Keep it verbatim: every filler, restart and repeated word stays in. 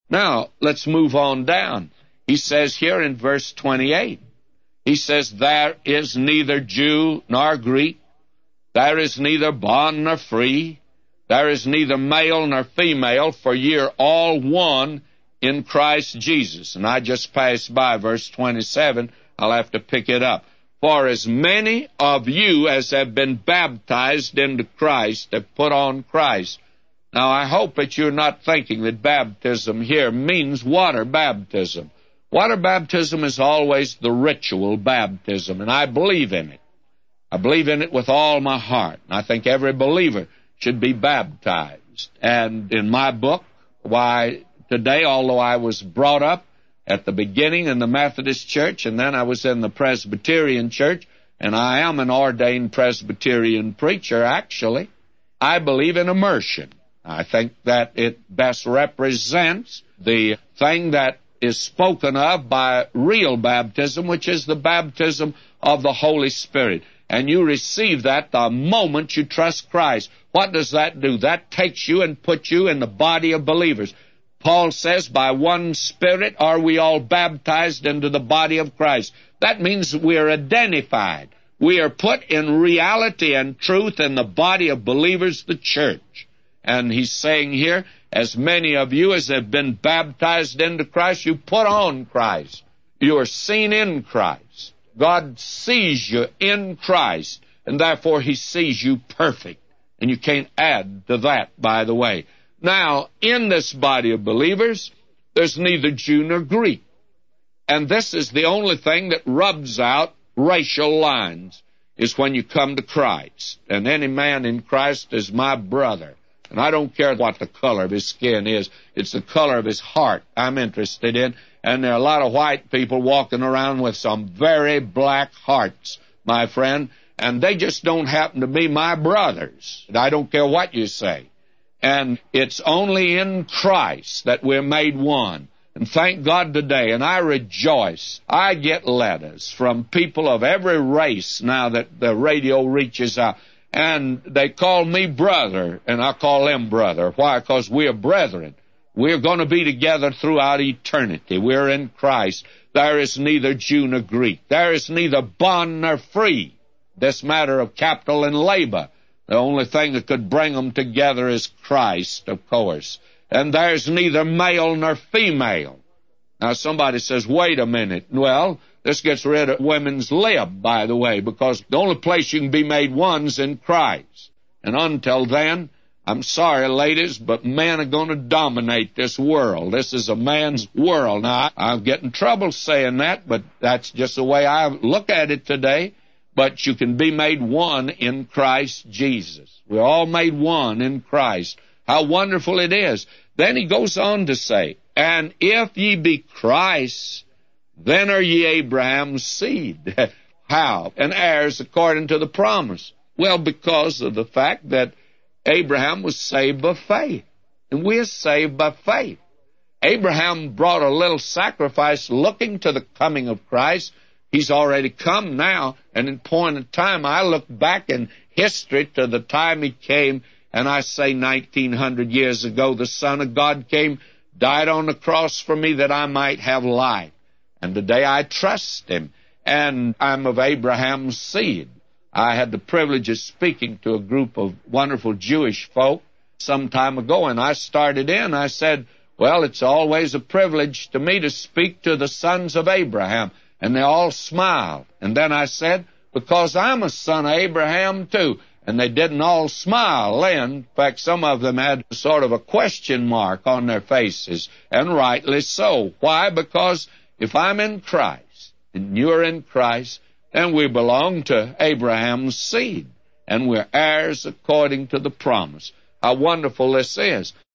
Now, let's move on down. He says here in verse twenty-eight, he says, there is neither Jew nor Greek, there is neither bond nor free, there is neither male nor female, for ye are all one in Christ Jesus. And I just passed by verse twenty-seven. I'll have to pick it up. For as many of you as have been baptized into Christ have put on Christ. Now, I hope that you're not thinking that baptism here means water baptism. Water baptism is always the ritual baptism, and I believe in it. I believe in it with all my heart. I think every believer should be baptized. And in my book, why, today, although I was brought up at the beginning in the Methodist Church, and then I was in the Presbyterian Church, and I am an ordained Presbyterian preacher, actually, I believe in immersion. I think that it best represents the thing that is spoken of by real baptism, which is the baptism of the Holy Spirit. And you receive that the moment you trust Christ. What does that do? That takes you and puts you in the body of believers. Paul says, by one Spirit are we all baptized into the body of Christ. That means we are identified. We are put in reality and truth in the body of believers, the church. And he's saying here, as many of you as have been baptized into Christ, you put on Christ. You are seen in Christ. God sees you in Christ, and therefore he sees you perfect. And you can't add to that, by the way. Now, in this body of believers, there's neither Jew nor Greek. And this is the only thing that rubs out racial lines, is when you come to Christ. And any man in Christ is my brother. And I don't care what the color of his skin is. It's the color of his heart I'm interested in. And there are a lot of white people walking around with some very black hearts, my friend, and they just don't happen to be my brothers. I don't care what you say. And it's only in Christ that we're made one. And thank God today, and I rejoice, I get letters from people of every race now that the radio reaches out. And they call me brother, and I call them brother. Why? Because we are brethren. We're going to be together throughout eternity. We're in Christ. There is neither Jew nor Greek. There is neither bond nor free. This matter of capital and labor, the only thing that could bring them together is Christ, of course. And there's neither male nor female. Now, somebody says, wait a minute. Well, this gets rid of women's lib, by the way, because the only place you can be made one's in Christ. And until then, I'm sorry, ladies, but men are going to dominate this world. This is a man's world. Now, I, I get in trouble saying that, but that's just the way I look at it today. But you can be made one in Christ Jesus. We're all made one in Christ. How wonderful it is. Then he goes on to say, and if ye be Christ's, then are ye Abraham's seed. How? And heirs according to the promise. Well, because of the fact that Abraham was saved by faith. And we are saved by faith. Abraham brought a little sacrifice looking to the coming of Christ. He's already come now. And in point of time, I look back in history to the time he came, and I say nineteen hundred years ago, the Son of God came, died on the cross for me that I might have life. And today I trust him, and I'm of Abraham's seed. I had the privilege of speaking to a group of wonderful Jewish folk some time ago, and I started in. I said, well, it's always a privilege to me to speak to the sons of Abraham. And they all smiled. And then I said, because I'm a son of Abraham too. And they didn't all smile then. In fact, some of them had sort of a question mark on their faces, and rightly so. Why? Because if I'm in Christ, and you're in Christ, then we belong to Abraham's seed, and we're heirs according to the promise. How wonderful this is.